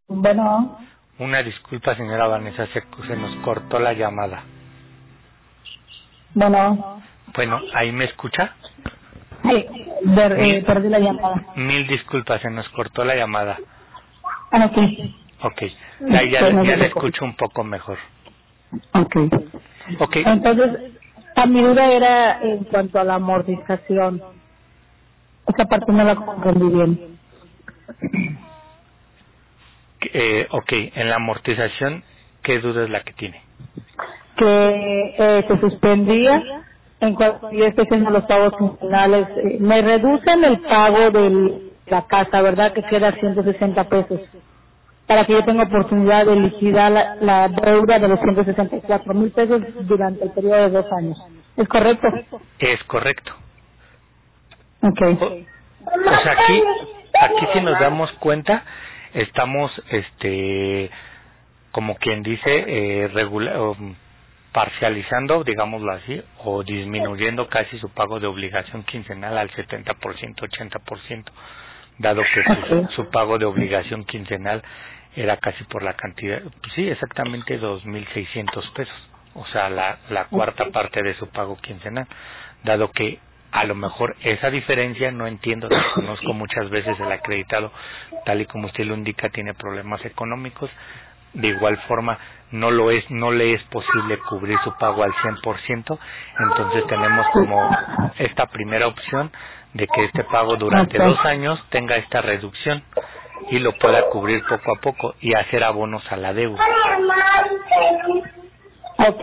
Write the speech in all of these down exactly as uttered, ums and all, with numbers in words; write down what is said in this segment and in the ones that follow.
Bueno, Una disculpa, señora Vanessa, se, se nos cortó la llamada. bueno, Bueno, ¿ahí me escucha? sí, ver- eh, Mil, perdí la llamada. mil disculpas, se nos cortó la llamada. Ah, ok. Ok, ahí ya, Pues no ya se la preocupe. escucho un poco mejor. Ok. Ok, Entonces, a mi duda era en cuanto a la amortización. Esa parte no la comprendí bien. eh, ok, en la amortización, ¿qué duda es la que tiene? Que eh, se suspendía en cuanto yo esté haciendo los pagos quincenales. Eh, me reducen el pago de la casa, ¿verdad? Que queda ciento sesenta pesos. Para que yo tenga oportunidad de liquidar la, la deuda de los ciento sesenta y cuatro mil pesos durante el periodo de dos años. ¿Es correcto? Es correcto. Ok. O, o sea, aquí, aquí si nos damos cuenta, estamos, este, como quien dice, eh, regula- um, parcializando, digámoslo así, o disminuyendo casi su pago de obligación quincenal al setenta por ciento, ochenta por ciento, dado que pues, Ok. su pago de obligación quincenal era casi por la cantidad, pues sí, exactamente dos mil seiscientos pesos, o sea, la, la cuarta parte de su pago quincenal, dado que a lo mejor esa diferencia, no entiendo, desconozco muchas veces el acreditado, tal y como usted lo indica, tiene problemas económicos, de igual forma no lo es, no le es posible cubrir su pago al cien por ciento, entonces tenemos como esta primera opción de que este pago durante Ok. dos años tenga esta reducción y lo pueda cubrir poco a poco y hacer abonos a la deuda. Ok.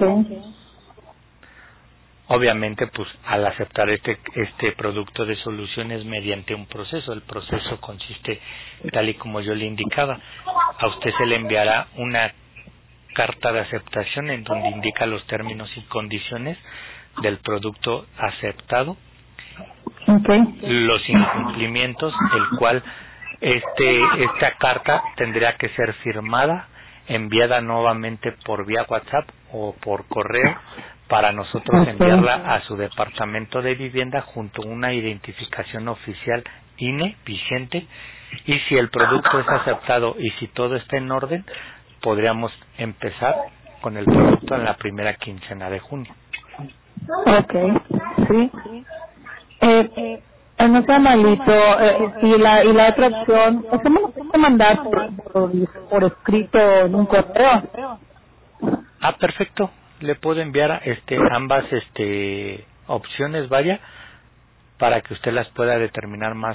Obviamente, pues al aceptar este este producto de soluciones mediante un proceso, el proceso consiste tal y como yo le indicaba, a usted se le enviará una carta de aceptación en donde indica los términos y condiciones del producto aceptado, Ok. los incumplimientos, el cual este esta carta tendría que ser firmada, enviada nuevamente por vía WhatsApp o por correo para nosotros Ok. enviarla a su departamento de vivienda junto a una identificación oficial I N E vigente, y si el producto es aceptado y si todo está en orden, podríamos empezar con el producto en la primera quincena de junio. Ok. Sí. Eh, eh, no sea malito. Eh, y, la, y la otra opción, ¿eso me lo puede mandar por, por, por escrito en un correo? Ah, perfecto. Le puedo enviar este ambas este opciones, vaya, para que usted las pueda determinar más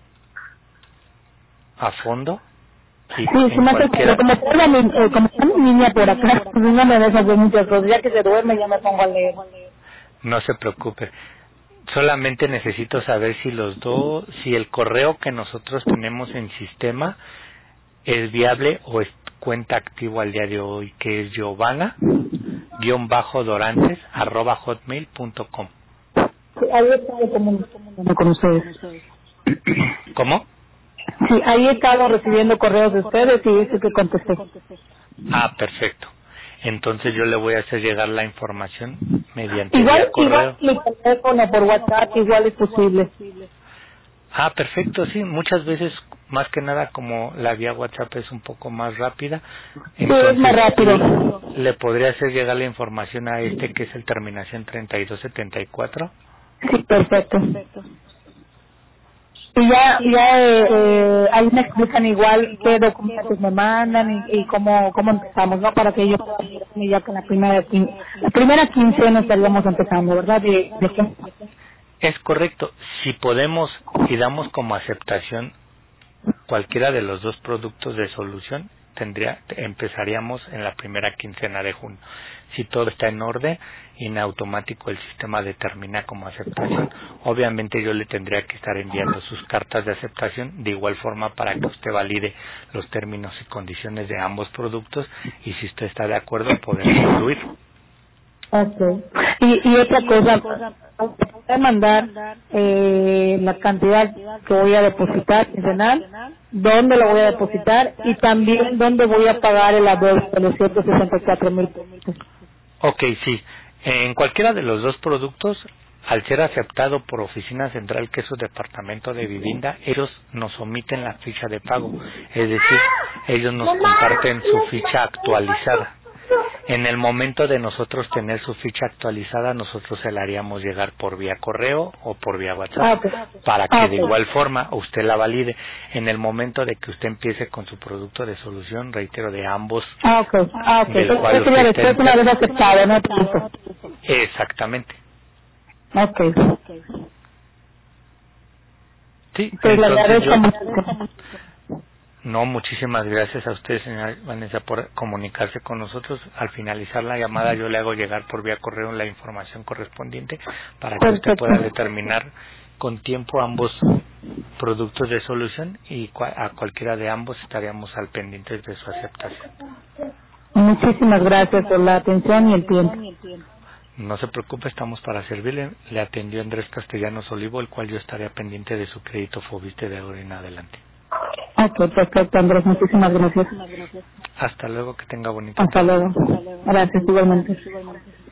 a fondo y Sí, sí en me hace pero cualquiera. como está la, ni- eh, como está mi niña por acá, pues no me deja hacer muchas cosas. Ya que se duerme ya me pongo a leer. No se preocupe. Solamente necesito saber si los dos, si el correo que nosotros tenemos en sistema es viable o es cuenta activo al día de hoy, que es Giovanna guión bajo Dorantes arroba hotmail punto com. Sí, ahí he estado comunicándome con ustedes. ¿Cómo? Sí, ahí he estado recibiendo correos de ustedes y eso que contesté. Ah, perfecto. Entonces yo le voy a hacer llegar la información mediante vía Igual, igual correo. mi teléfono por WhatsApp igual es posible. Ah, perfecto, sí. Muchas veces, más que nada, como la vía WhatsApp es un poco más rápida, Sí, es más entonces rápido. le, le podría hacer llegar la información a este que es el terminación treinta y dos setenta y cuatro. Sí, perfecto. Y ya, ya eh, eh, ahí me explican igual qué documentos me mandan y, y cómo, cómo empezamos, ¿no? Para que yo pueda ayudarme ya con la primera, quin- la primera quincena estaríamos empezando, ¿verdad? De, de, Es correcto. Si podemos y damos como aceptación cualquiera de los dos productos de solución, tendría empezaríamos en la primera quincena de junio. Si todo está en orden y en automático el sistema determina como aceptación, obviamente yo le tendría que estar enviando sus cartas de aceptación de igual forma para que usted valide los términos y condiciones de ambos productos y si usted está de acuerdo poder incluir. Okay. Y, y otra cosa, voy a mandar eh, la cantidad que voy a depositar quincenal, dónde lo voy a depositar y también dónde voy a pagar el adeudo de los ciento sesenta y cuatro mil pesos. Ok, sí. En cualquiera de los dos productos al ser aceptado por Oficina Central, que es su departamento de vivienda, ellos nos omiten la ficha de pago, es decir, ellos nos comparten su ficha actualizada. En el momento de nosotros tener su ficha actualizada, nosotros se la haríamos llegar por vía correo o por vía WhatsApp, Ah, okay. para que Ah, de okay. igual forma usted la valide. En el momento de que usted empiece con su producto de solución, reitero, de ambos, Ah, ok. Ah, ok. del cual Entonces, ya usted después una vez esté... aceptado, no tanto. Exactamente. Ok. Sí, Pues le entonces agradezco yo... mucho. No, muchísimas gracias a usted, señora Vanessa, por comunicarse con nosotros. Al finalizar la llamada yo le hago llegar por vía correo la información correspondiente para que usted Perfecto. pueda determinar con tiempo ambos productos de solución y cua- a cualquiera de ambos estaríamos al pendiente de su aceptación. Muchísimas gracias por la atención y el tiempo. No se preocupe, estamos para servirle. Le atendió Andrés Castellanos Olivo, el cual yo estaría pendiente de su crédito Fobiste de ahora en adelante. Ok, perfecto, Andrés. Muchísimas gracias. Hasta luego, que tenga bonita Hasta tarde. luego. Gracias, igualmente.